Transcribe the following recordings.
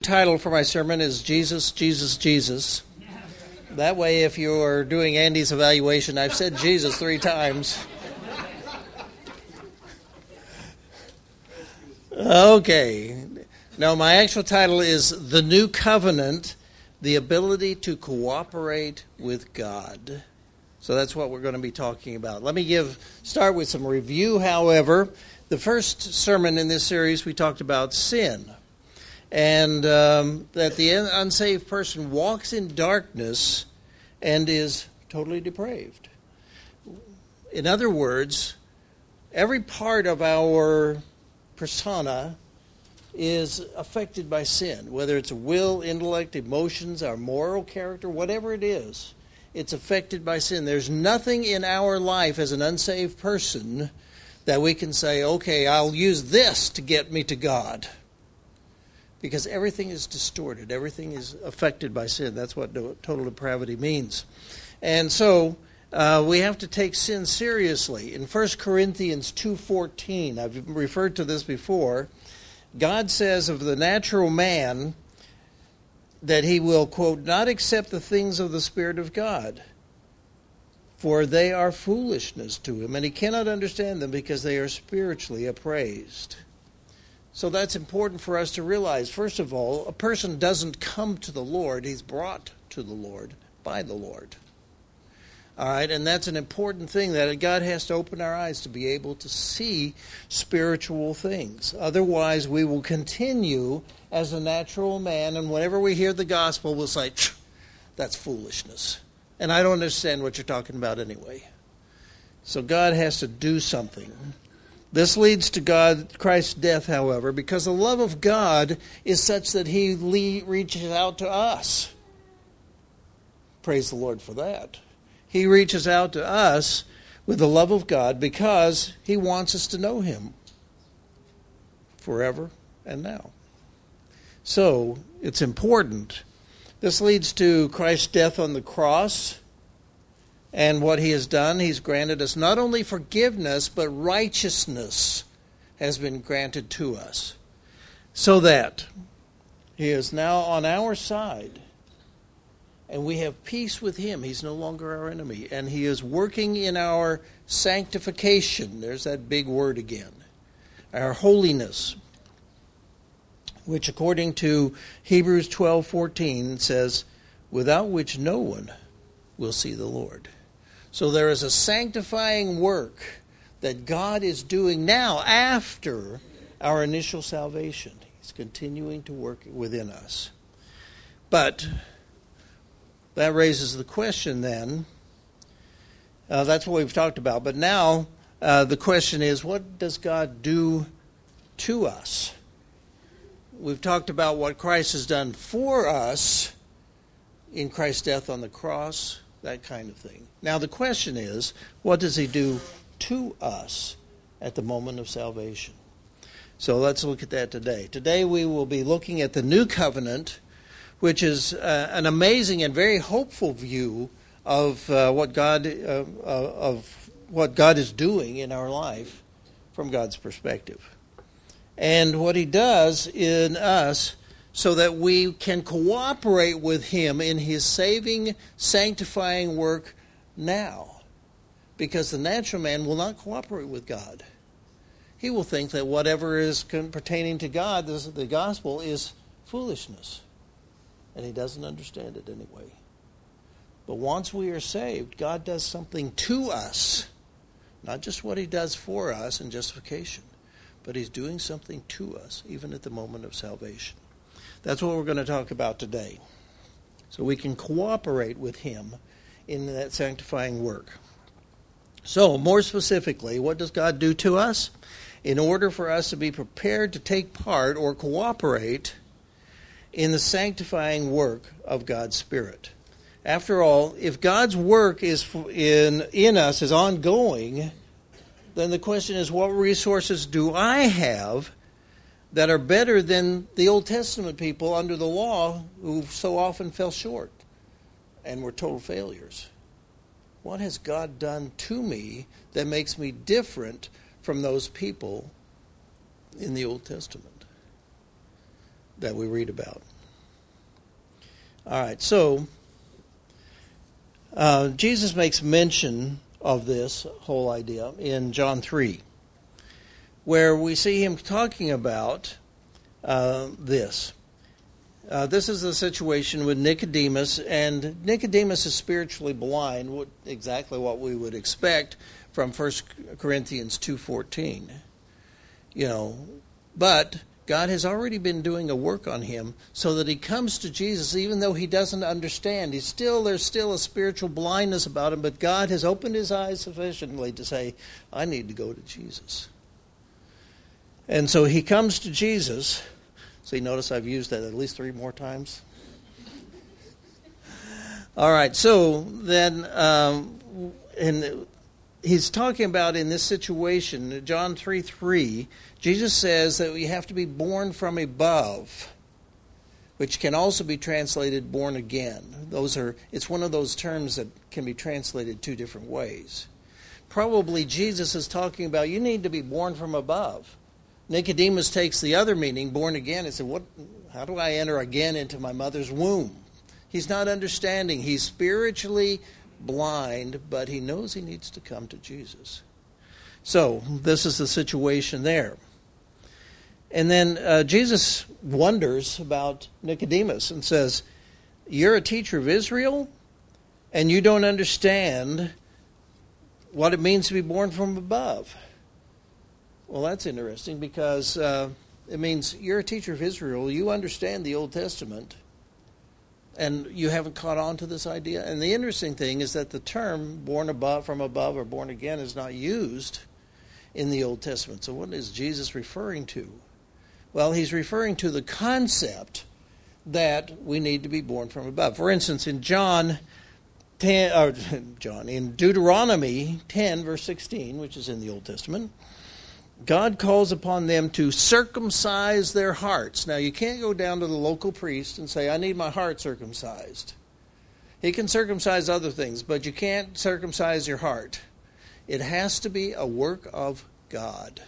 title for my sermon is Jesus, Jesus, Jesus. That way, if you're doing Andy's evaluation, I've said Jesus 3 times. Okay. Now, my actual title is The New Covenant, the ability to cooperate with God. So that's what we're going to be talking about. Let me start with some review, however. The first sermon in this series, we talked about sin. And that the unsaved person walks in darkness and is totally depraved. In other words, every part of our persona is affected by sin, whether it's a will, intellect, emotions, our moral character, whatever it is, it's affected by sin. There's nothing in our life as an unsaved person that we can say, okay, I'll use this to get me to God. Because everything is distorted. Everything is affected by sin. That's what total depravity means. And so we have to take sin seriously. In 1 Corinthians 2:14, I've referred to this before, God says of the natural man that he will, quote, not accept the things of the Spirit of God, for they are foolishness to him, and he cannot understand them because they are spiritually appraised. So that's important for us to realize. First of all, a person doesn't come to the Lord. He's brought to the Lord by the Lord. All right, and that's an important thing, that God has to open our eyes to be able to see spiritual things. Otherwise, we will continue as a natural man, and whenever we hear the gospel, we'll say, that's foolishness. And I don't understand what you're talking about anyway. So God has to do something. This leads to Christ's death, however, because the love of God is such that he reaches out to us. Praise the Lord for that. He reaches out to us with the love of God because he wants us to know him forever and now. So, it's important. This leads to Christ's death on the cross. And what he has done, he's granted us not only forgiveness, but righteousness has been granted to us. So that he is now on our side. And we have peace with him. He's no longer our enemy. And he is working in our sanctification. There's that big word again. Our holiness. Which according to Hebrews 12:14 says, without which no one will see the Lord. So there is a sanctifying work that God is doing now after our initial salvation. He's continuing to work within us. But that raises the question then, that's what we've talked about. But now the question is, what does God do to us? We've talked about what Christ has done for us in Christ's death on the cross, that kind of thing. Now the question is, what does he do to us at the moment of salvation? So let's look at that today. Today we will be looking at the New Covenant, which is an amazing and very hopeful view of what God is doing in our life from God's perspective. And what he does in us so that we can cooperate with him in his saving, sanctifying work now. Because the natural man will not cooperate with God. He will think that whatever is pertaining to God, the gospel, is foolishness. And he doesn't understand it anyway. But once we are saved, God does something to us. Not just what he does for us in justification, but he's doing something to us, even at the moment of salvation. That's what we're going to talk about today. So we can cooperate with him in that sanctifying work. So, more specifically, what does God do to us? In order for us to be prepared to take part or cooperate in the sanctifying work of God's Spirit. After all, if God's work is in us is ongoing, then the question is, what resources do I have that are better than the Old Testament people under the law who so often fell short and were total failures? What has God done to me that makes me different from those people in the Old Testament that we read about? All right, so Jesus makes mention of this whole idea in John 3, where we see him talking about this. This is the situation with Nicodemus, and Nicodemus is spiritually blind, exactly what we would expect from 1 Corinthians 2:14. But God has already been doing a work on him so that he comes to Jesus even though he doesn't understand. There's still a spiritual blindness about him, but God has opened his eyes sufficiently to say, I need to go to Jesus. And so he comes to Jesus. So you notice I've used that at least 3 more times. All right, so then and he's talking about in this situation, John 3:3, Jesus says that we have to be born from above, which can also be translated born again. It's one of those terms that can be translated 2 different ways. Probably Jesus is talking about you need to be born from above. Nicodemus takes the other meaning, born again, and said, how do I enter again into my mother's womb? He's not understanding. He's spiritually blind, but he knows he needs to come to Jesus. So this is the situation there. And then Jesus wonders about Nicodemus and says, you're a teacher of Israel, and you don't understand what it means to be born from above. Well, that's interesting because it means you're a teacher of Israel, you understand the Old Testament, and you haven't caught on to this idea. And the interesting thing is that the term born from above or born again is not used in the Old Testament. So what is Jesus referring to? Well, he's referring to the concept that we need to be born from above. For instance, in in Deuteronomy 10, verse 16, which is in the Old Testament, God calls upon them to circumcise their hearts. Now, you can't go down to the local priest and say, I need my heart circumcised. He can circumcise other things, but you can't circumcise your heart. It has to be a work of God.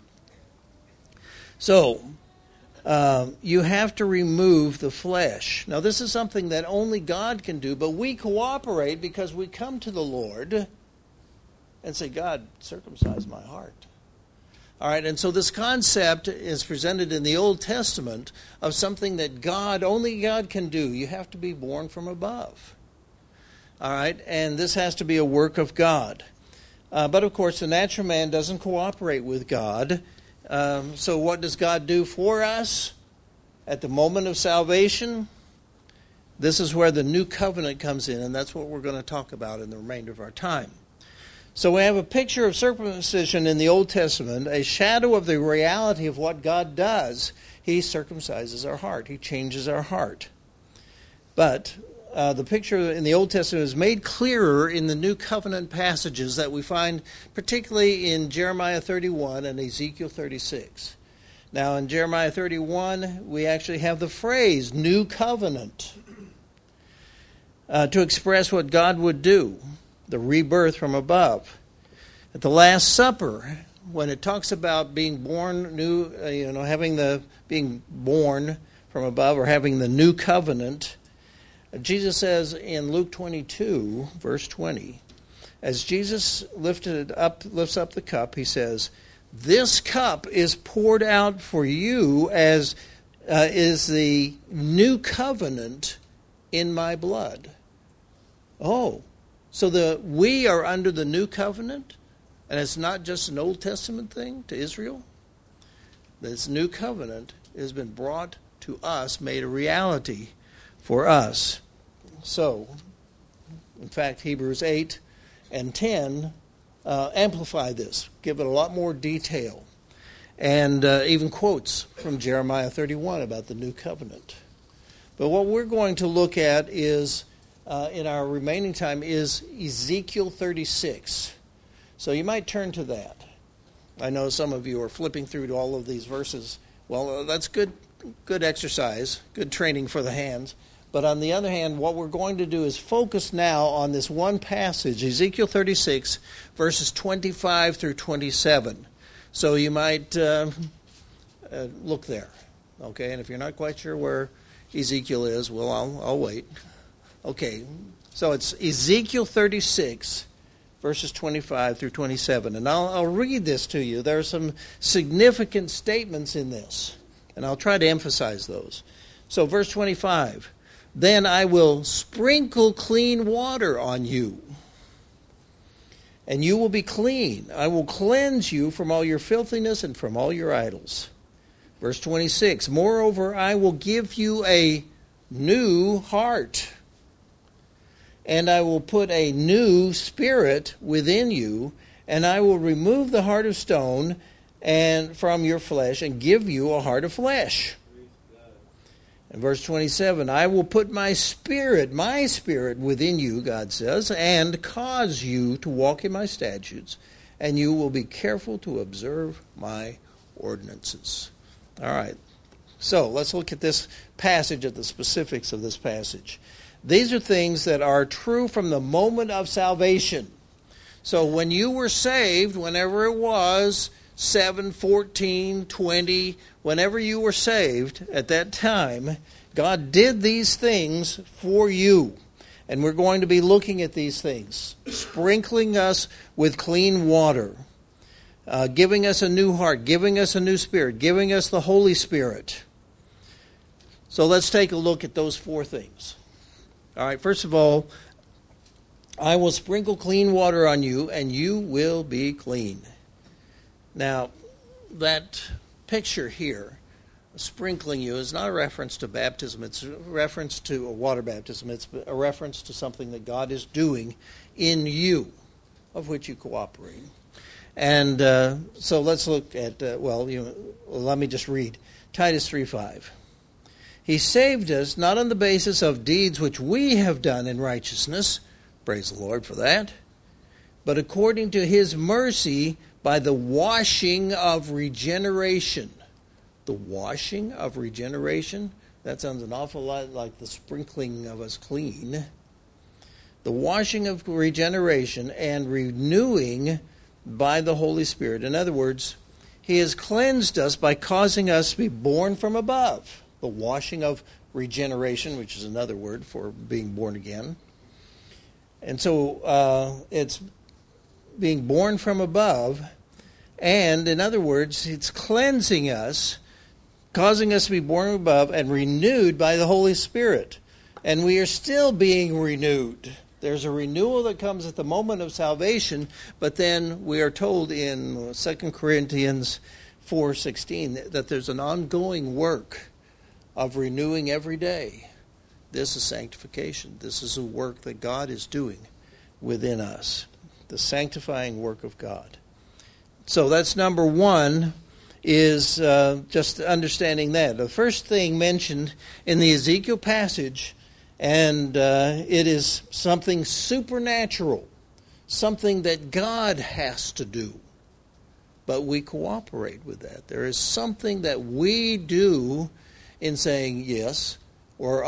So, you have to remove the flesh. Now, this is something that only God can do, but we cooperate because we come to the Lord and say, God, circumcise my heart. All right, and so this concept is presented in the Old Testament of something that only God can do. You have to be born from above. All right, and this has to be a work of God. But of course, the natural man doesn't cooperate with God. So what does God do for us at the moment of salvation? This is where the new covenant comes in, and that's what we're going to talk about in the remainder of our time. So we have a picture of circumcision in the Old Testament, a shadow of the reality of what God does. He circumcises our heart. He changes our heart. But the picture in the Old Testament is made clearer in the New Covenant passages that we find particularly in Jeremiah 31 and Ezekiel 36. Now in Jeremiah 31, we actually have the phrase, New Covenant, to express what God would do. The rebirth from above. At the Last Supper, when it talks about being born new, being born from above or having the new covenant, Jesus says in Luke 22, verse 20, as Jesus lifts up the cup, he says, "This cup is poured out for you as is the new covenant in my blood." Oh. So we are under the new covenant, and it's not just an Old Testament thing to Israel. This new covenant has been brought to us, made a reality for us. So, in fact, Hebrews 8 and 10 amplify this, give it a lot more detail, and even quotes from Jeremiah 31 about the new covenant. But what we're going to look at is in our remaining time is Ezekiel 36. So you might turn to that. I know some of you are flipping through to all of these verses. Well, that's good exercise, good training for the hands. But on the other hand, what we're going to do is focus now on this one passage, Ezekiel 36, verses 25 through 27. So you might look there. Okay, and if you're not quite sure where Ezekiel is, well, I'll wait. Okay, so it's Ezekiel 36, verses 25 through 27. And I'll read this to you. There are some significant statements in this, and I'll try to emphasize those. So verse 25, then I will sprinkle clean water on you, and you will be clean. I will cleanse you from all your filthiness and from all your idols. Verse 26, moreover, I will give you a new heart, and I will put a new spirit within you, and I will remove the heart of stone and from your flesh and give you a heart of flesh. And verse 27, I will put my spirit within you, God says, and cause you to walk in my statutes, and you will be careful to observe my ordinances. All right, so let's look at this passage, at the specifics of this passage. These are things that are true from the moment of salvation. So when you were saved, whenever it was, 7, 14, 20, whenever you were saved at that time, God did these things for you. And we're going to be looking at these things. Sprinkling us with clean water. Giving us a new heart. Giving us a new spirit. Giving us the Holy Spirit. So let's take a look at those four things. All right, first of all, I will sprinkle clean water on you, and you will be clean. Now, that picture here, sprinkling you, is not a reference to baptism. It's a reference to a water baptism. It's a reference to something that God is doing in you, of which you cooperate. And so let's look at, let me just read Titus 3:5. He saved us not on the basis of deeds which we have done in righteousness, praise the Lord for that, but according to his mercy by the washing of regeneration. The washing of regeneration, that sounds an awful lot like the sprinkling of us clean. The washing of regeneration and renewing by the Holy Spirit. In other words, he has cleansed us by causing us to be born from above. The washing of regeneration, which is another word for being born again. And so it's being born from above. And in other words, it's cleansing us, causing us to be born from above and renewed by the Holy Spirit. And we are still being renewed. There's a renewal that comes at the moment of salvation, but then we are told in 2 Corinthians 4:16 that there's an ongoing work of renewing every day. This is sanctification. This is a work that God is doing within us, the sanctifying work of God. So that's number one, is just understanding that. The first thing mentioned in the Ezekiel passage, and it is something supernatural, something that God has to do, but we cooperate with that. There is something that we do in saying yes or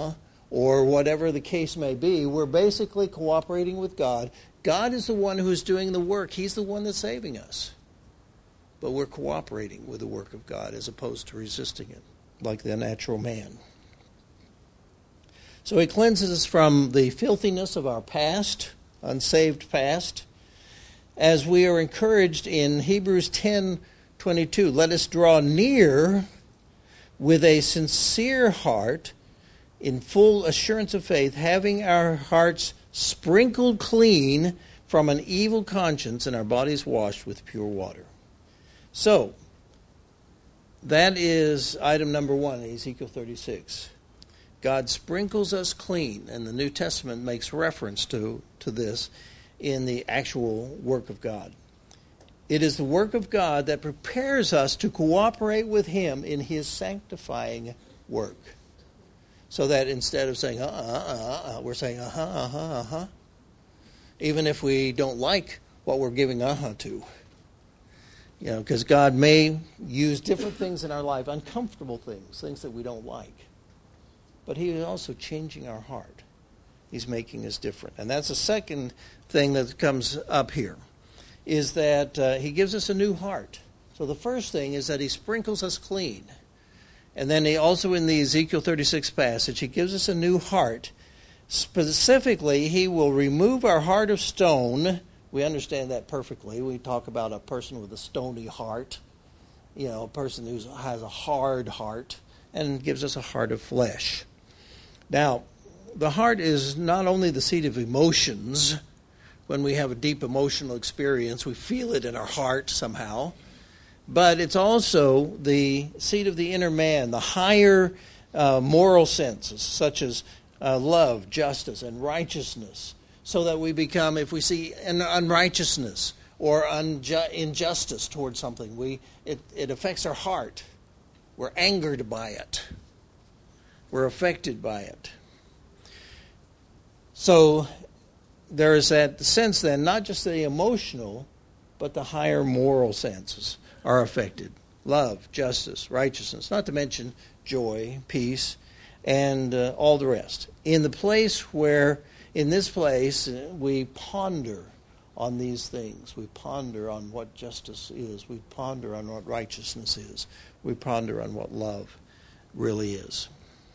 or whatever the case may be. We're basically cooperating with God. God is the one who is doing the work. He's the one that's saving us. But we're cooperating with the work of God as opposed to resisting it like the natural man. So he cleanses us from the filthiness of our past, unsaved past, as we are encouraged in Hebrews 10:22. Let us draw near with a sincere heart, in full assurance of faith, having our hearts sprinkled clean from an evil conscience and our bodies washed with pure water. So, that is item number one in Ezekiel 36. God sprinkles us clean, and the New Testament makes reference to this in the actual work of God. It is the work of God that prepares us to cooperate with him in his sanctifying work. So that instead of saying, we're saying, even if we don't like what we're giving to. You know, because God may use different things in our life, uncomfortable things, things that we don't like. But he is also changing our heart. He's making us different. And that's the second thing that comes up here, is that he gives us a new heart. So the first thing is that he sprinkles us clean. And then also in the Ezekiel 36 passage, he gives us a new heart. Specifically, he will remove our heart of stone. We understand that perfectly. We talk about a person with a stony heart, a person who has a hard heart, and gives us a heart of flesh. Now, the heart is not only the seat of emotions. When we have a deep emotional experience, we feel it in our heart somehow. But it's also the seat of the inner man, the higher moral senses, such as love, justice, and righteousness, so that we become, if we see an unrighteousness or injustice towards something, it affects our heart. We're angered by it. We're affected by it. So there is that sense then, not just the emotional, but the higher moral senses are affected. Love, justice, righteousness, not to mention joy, peace, and all the rest. In this place, we ponder on these things. We ponder on what justice is. We ponder on what righteousness is. We ponder on what love really is.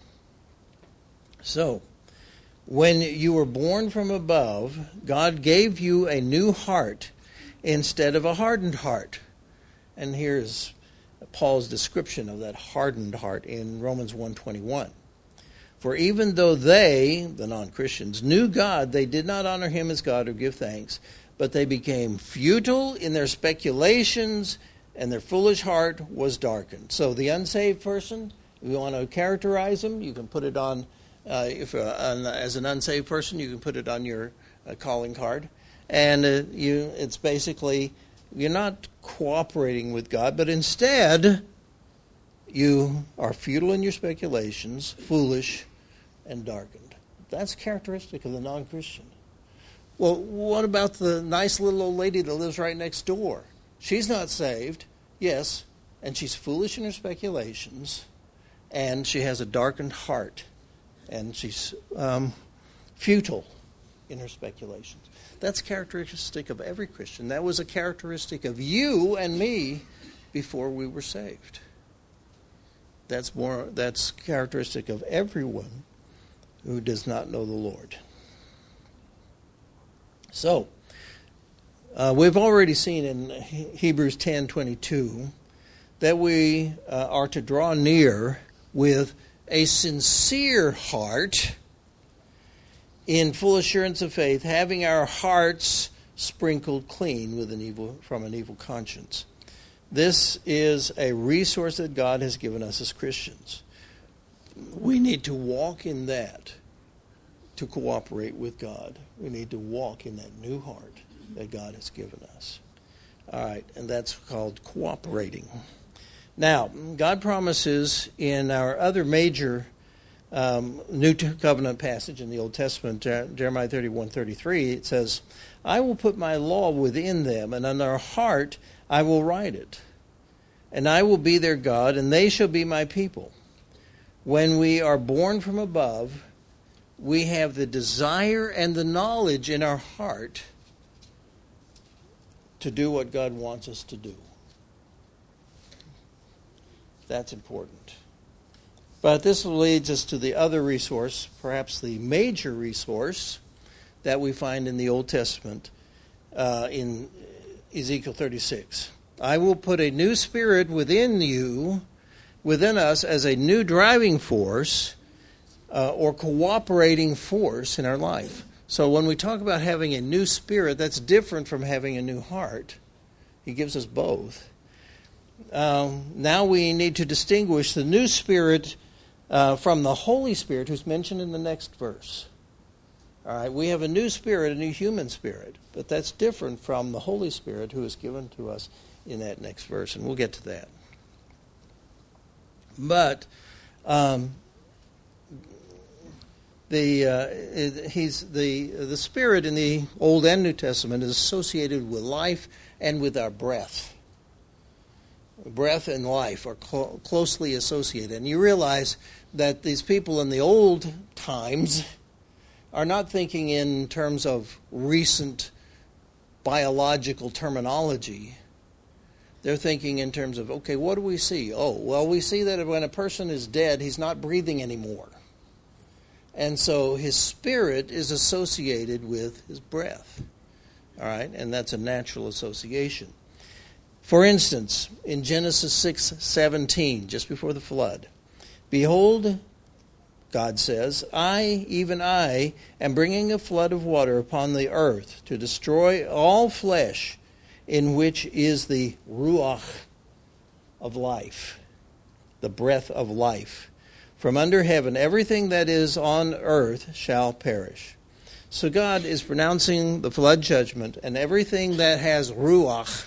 So, when you were born from above, God gave you a new heart instead of a hardened heart. And here's Paul's description of that hardened heart in Romans 1:21. For even though they, the non-Christians, knew God, they did not honor him as God or give thanks, but they became futile in their speculations, and their foolish heart was darkened. So the unsaved person, if you want to characterize them, you can put it on, as an unsaved person, you can put it on your calling card. And it's basically, you're not cooperating with God, but instead you are futile in your speculations, foolish, and darkened. That's characteristic of the non-Christian. Well, what about the nice little old lady that lives right next door? She's not saved, yes, and she's foolish in her speculations, and she has a darkened heart, and she's futile in her speculations. That's characteristic of every Christian. That was a characteristic of you and me before we were saved. That's characteristic of everyone who does not know the Lord. So, we've already seen in Hebrews 10:22 that we are to draw near with a sincere heart, in full assurance of faith, having our hearts sprinkled clean from an evil conscience. This is a resource that God has given us as Christians. We need to walk in that to cooperate with God. We need to walk in that new heart that God has given us. All right, and that's called cooperating. Now, God promises in our other major New Covenant passage in the Old Testament, Jeremiah 31:33, it says, I will put my law within them, and on their heart I will write it. And I will be their God, and they shall be my people. When we are born from above, we have the desire and the knowledge in our heart to do what God wants us to do. That's important. But this leads us to the other resource, perhaps the major resource that we find in the Old Testament in Ezekiel 36. I will put a new spirit within us as a new driving force or cooperating force in our life. So when we talk about having a new spirit, that's different from having a new heart. He gives us both. Now we need to distinguish the new spirit from the Holy Spirit, who's mentioned in the next verse. All right, we have a new spirit, a new human spirit, but that's different from the Holy Spirit who is given to us in that next verse, and we'll get to that. But the Spirit in the Old and New Testament is associated with life and with our breath. Breath and life are closely associated. And you realize that these people in the old times are not thinking in terms of recent biological terminology. They're thinking in terms of, okay, what do we see? Oh, well, we see that when a person is dead, he's not breathing anymore. And so his spirit is associated with his breath. All right, and that's a natural association. For instance, in Genesis 6:17, just before the flood, behold, God says, I, even I, am bringing a flood of water upon the earth to destroy all flesh, in which is the ruach of life, the breath of life. From under heaven, everything that is on earth shall perish. So God is pronouncing the flood judgment, and everything that has ruach,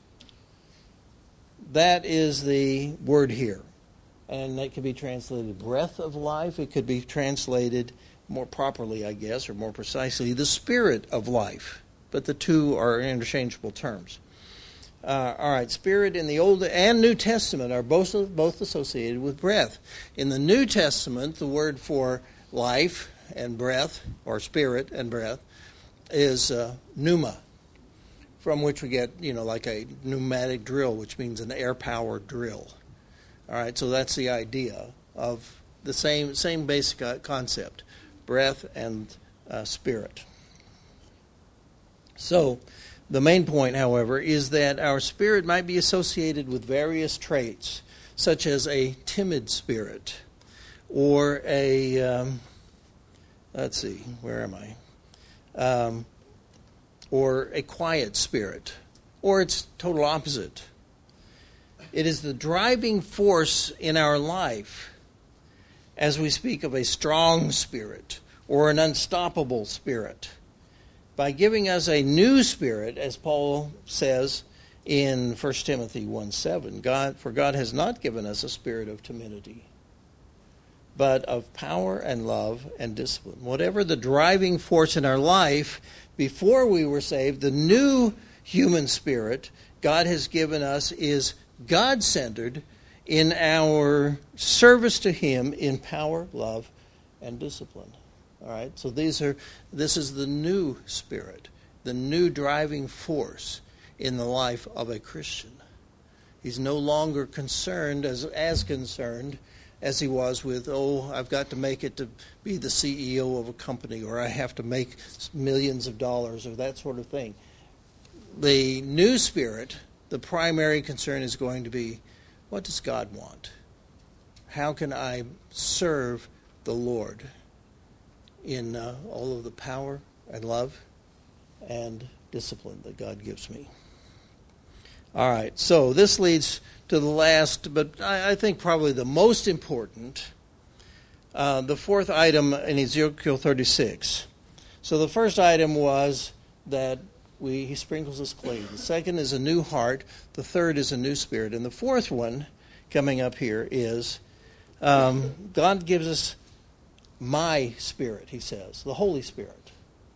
that is the word here. And that could be translated breath of life. It could be translated more properly, I guess, or more precisely, the spirit of life. But the two are interchangeable terms. All right, spirit in the Old and New Testament are both associated with breath. In the New Testament, the word for life and breath, or spirit and breath, is pneuma, from which we get, like a pneumatic drill, which means an air-powered drill. All right, so that's the idea of the same basic concept, breath and spirit. So the main point, however, is that our spirit might be associated with various traits, such as a timid spirit, or a, let's see, where am I? Or a quiet spirit, or its total opposite. It is the driving force in our life as we speak of a strong spirit or an unstoppable spirit. By giving us a new spirit, as Paul says in 1 Timothy 1:7, for God has not given us a spirit of timidity, but of power and love and discipline. Whatever the driving force in our life, before we were saved, the new human spirit God has given us is God-centered in our service to Him in power, love, and discipline. All right, so this is the new spirit, the new driving force in the life of a Christian. He's no longer concerned as concerned as he was with, I've got to make it to be the CEO of a company, or I have to make millions of dollars, or that sort of thing. The new spirit, the primary concern is going to be, what does God want? How can I serve the Lord in all of the power and love and discipline that God gives me? All right, so this leads to the last, but I think probably the most important, the fourth item in Ezekiel 36. So the first item was that he sprinkles us clean. The second is a new heart. The third is a new spirit. And the fourth one coming up here is God gives us my spirit, he says, the Holy Spirit.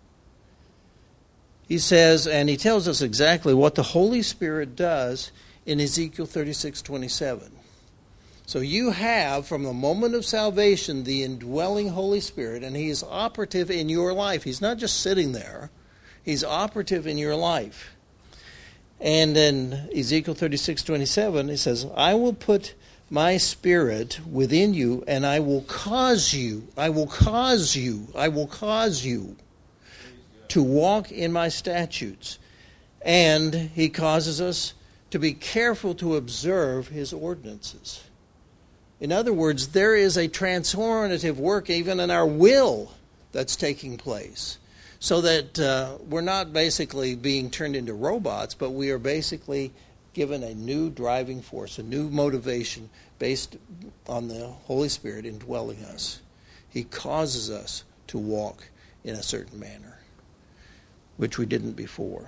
He says, and he tells us exactly what the Holy Spirit does in Ezekiel 36:27. So you have, from the moment of salvation, the indwelling Holy Spirit, and he is operative in your life. He's not just sitting there. He's operative in your life. And in Ezekiel 36:27, it says, I will put my spirit within you, and I will cause you to walk in my statutes. And he causes us to be careful to observe his ordinances. In other words, there is a transformative work even in our will that's taking place. So that we're not basically being turned into robots, but we are basically given a new driving force, a new motivation based on the Holy Spirit indwelling us. He causes us to walk in a certain manner, which we didn't before.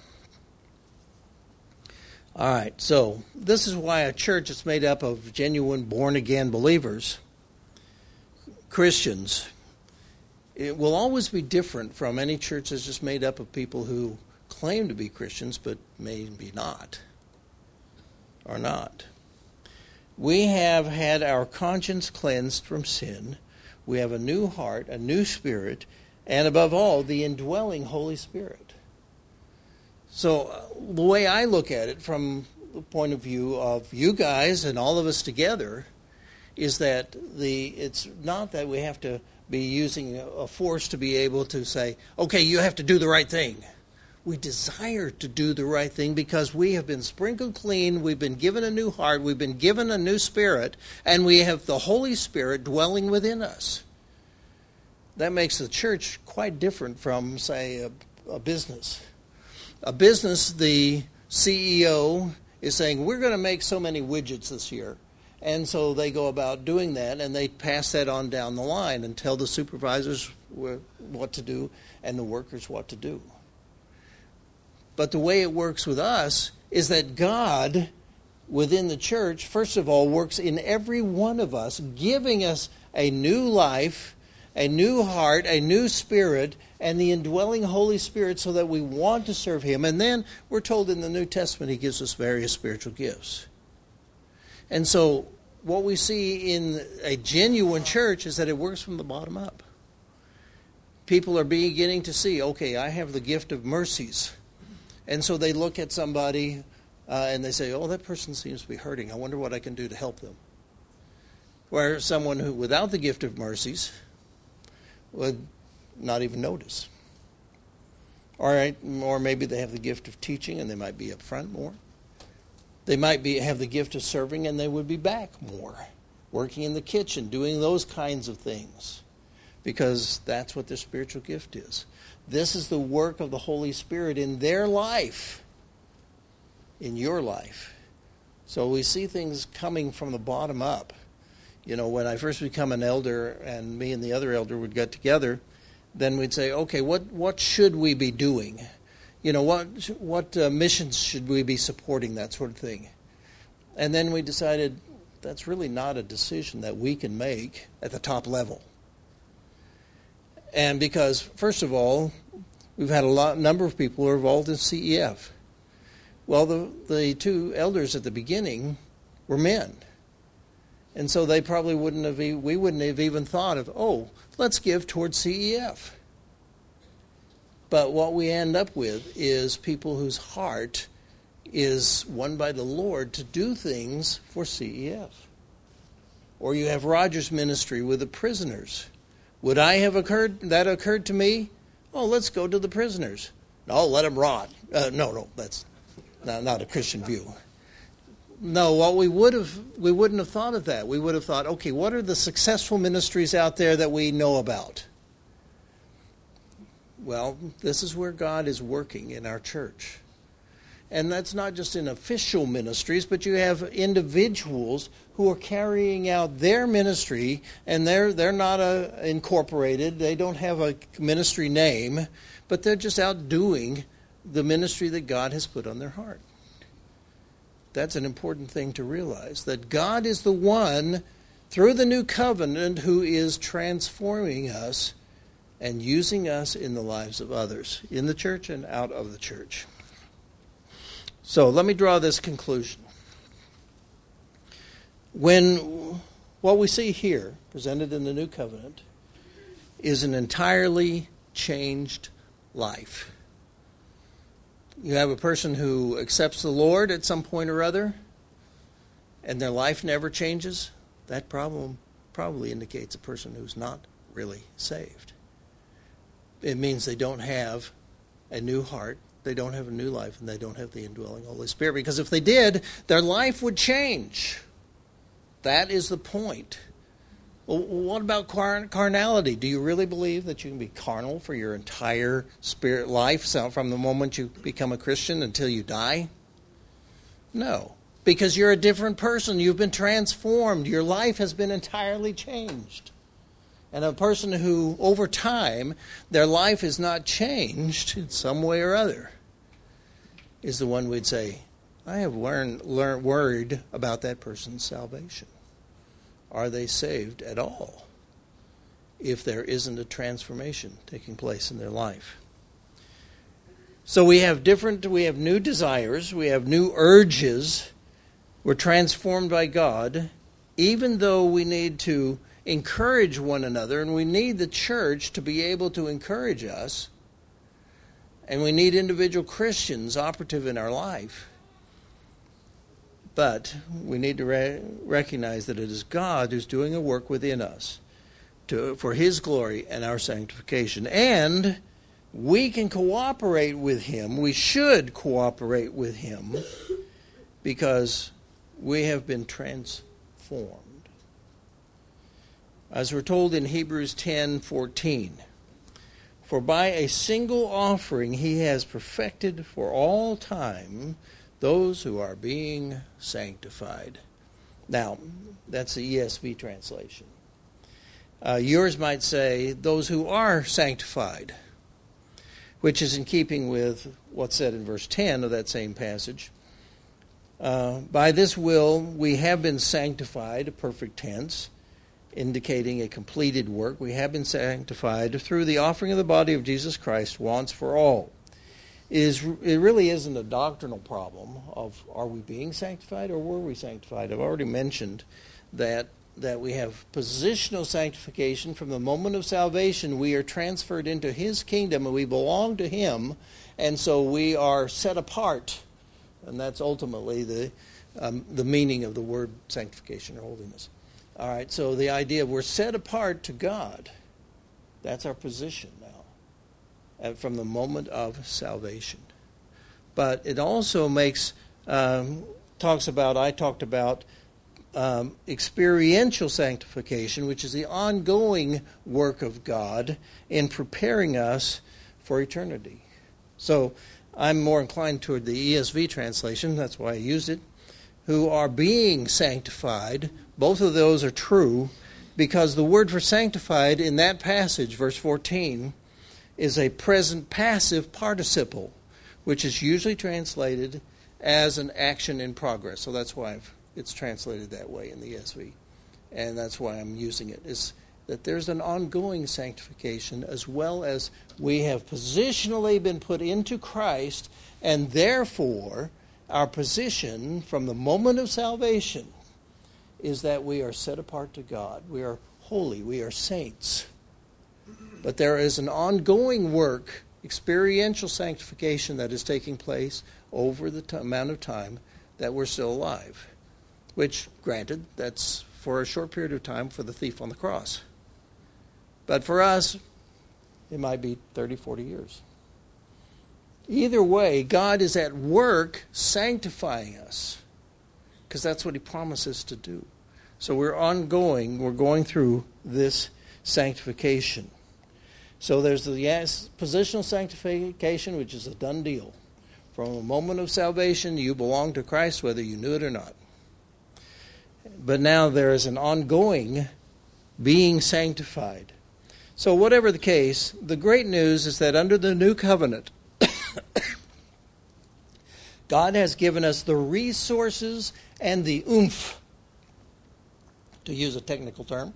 All right, so this is why a church is made up of genuine born-again believers, Christians. It will always be different from any church that's just made up of people who claim to be Christians but maybe not, or not. We have had our conscience cleansed from sin. We have a new heart, a new spirit, and above all, the indwelling Holy Spirit. So the way I look at it from point of view of you guys and all of us together is that it's not that we have to be using a force to be able to say, okay, you have to do the right thing. We desire to do the right thing because we have been sprinkled clean, we've been given a new heart, we've been given a new spirit, and we have the Holy Spirit dwelling within us. That makes the church quite different from, say, a business. A business, the CEO is saying, we're going to make so many widgets this year. And so they go about doing that, and they pass that on down the line and tell the supervisors what to do and the workers what to do. But the way it works with us is that God, within the church, first of all, works in every one of us, giving us a new life, a new heart, a new spirit, and the indwelling Holy Spirit so that we want to serve Him. And then we're told in the New Testament He gives us various spiritual gifts. And so what we see in a genuine church is that it works from the bottom up. People are beginning to see, okay, I have the gift of mercies. And so they look at somebody and they say, oh, that person seems to be hurting. I wonder what I can do to help them. Where someone who, without the gift of mercies, would not even notice. Or maybe they have the gift of teaching and they might be up front more. They might have the gift of serving and they would be back more, working in the kitchen, doing those kinds of things, because that's what their spiritual gift is. This is the work of the Holy Spirit in their life, in your life. So we see things coming from the bottom up. You know, when I first become an elder and me and the other elder would get together, then we'd say, okay, what should we be doing? You know, what missions should we be supporting, that sort of thing. And then we decided that's really not a decision that we can make at the top level. And because, first of all, we've had a number of people who are involved in CEF. Well, the two elders at the beginning were men. And so we wouldn't have even thought of, let's give towards CEF. But what we end up with is people whose heart is won by the Lord to do things for CEF. Or you have Roger's ministry with the prisoners. Would that occurred to me? Oh, let's go to the prisoners. No, let them rot. No, that's not a Christian view. No, we wouldn't have thought of that. We would have thought, okay, what are the successful ministries out there that we know about? Well, this is where God is working in our church. And that's not just in official ministries, but you have individuals who are carrying out their ministry, and they're not incorporated. They don't have a ministry name, but they're just out doing the ministry that God has put on their heart. That's an important thing to realize, that God is the one, through the new covenant, who is transforming us and using us in the lives of others, in the church and out of the church. So let me draw this conclusion. When what we see here, presented in the new covenant, is an entirely changed life. You have a person who accepts the Lord at some point or other, and their life never changes. That problem probably indicates a person who's not really saved. It means they don't have a new heart, they don't have a new life, and they don't have the indwelling Holy Spirit. Because if they did, their life would change. That is the point. Well, what about carnality? Do you really believe that you can be carnal for your entire spirit life, so from the moment you become a Christian until you die? No, because you're a different person. You've been transformed. Your life has been entirely changed. And a person who, over time, their life is not changed in some way or other, is the one we'd say, I have worried about that person's salvation. Are they saved at all if there isn't a transformation taking place in their life? So we have new desires, we have new urges. We're transformed by God, even though we need to encourage one another, and we need the church to be able to encourage us, and we need individual Christians operative in our life. But we need to recognize that it is God who's doing a work within us for His glory and our sanctification. And we can cooperate with Him. We should cooperate with Him because we have been transformed. As we're told in Hebrews 10:14, for by a single offering He has perfected for all time those who are being sanctified. Now, that's the ESV translation. Yours might say, those who are sanctified, which is in keeping with what's said in verse 10 of that same passage. By this will we have been sanctified, a perfect tense, indicating a completed work. We have been sanctified through the offering of the body of Jesus Christ once for all. It really isn't a doctrinal problem of are we being sanctified or were we sanctified. I've already mentioned that we have positional sanctification. From the moment of salvation, we are transferred into His kingdom and we belong to Him, and so we are set apart. And that's ultimately the meaning of the word sanctification or holiness. All right, so the idea we're set apart to God, that's our position now, from the moment of salvation. But it also talked about experiential sanctification, which is the ongoing work of God in preparing us for eternity. So I'm more inclined toward the ESV translation, that's why I used it, who are being sanctified. Both of those are true because the word for sanctified in that passage, verse 14, is a present passive participle, which is usually translated as an action in progress. So that's why it's translated that way in the ESV. And that's why I'm using it, is that there's an ongoing sanctification as well as we have positionally been put into Christ, and therefore our position from the moment of salvation is that we are set apart to God. We are holy. We are saints. But there is an ongoing work, experiential sanctification that is taking place over the amount of time that we're still alive. Which, granted, that's for a short period of time for the thief on the cross. But for us, it might be 30, 40 years. Either way, God is at work sanctifying us, because that's what He promises to do. So we're going through this sanctification. So there's the positional sanctification, which is a done deal. From the moment of salvation, you belong to Christ, whether you knew it or not. But now there is an ongoing being sanctified. So whatever the case, the great news is that under the new covenant, God has given us the resources and the oomph, to use a technical term,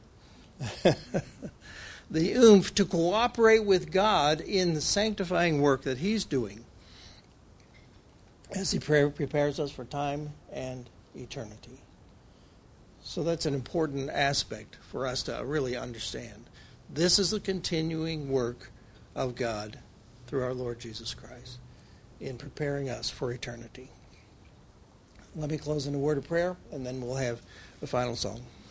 the oomph to cooperate with God in the sanctifying work that He's doing as He prepares us for time and eternity. So that's an important aspect for us to really understand. This is the continuing work of God through our Lord Jesus Christ in preparing us for eternity. Let me close in a word of prayer, and then we'll have the final song.